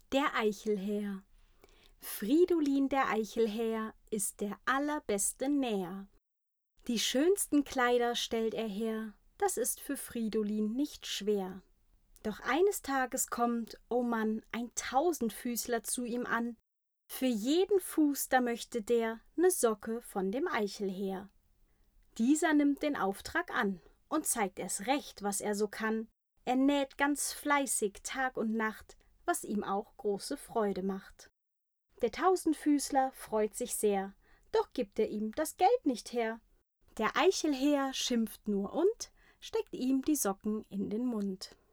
Der Eichelhäher. Fridolin der Eichelhäher ist der allerbeste Näher. Die schönsten Kleider stellt er her, das ist für Fridolin nicht schwer. Doch eines Tages kommt, oh Mann, ein Tausendfüßler zu ihm an. Für jeden Fuß, da möchte der 'ne Socke von dem Eichelhäher. Dieser nimmt den Auftrag an und zeigt erst recht, was er so kann. Er näht ganz fleißig Tag und Nacht, was ihm auch große Freude macht. Der Tausendfüßler freut sich sehr, doch gibt er ihm das Geld nicht her. Der Eichelhäher schimpft nur und steckt ihm die Socken in den Mund.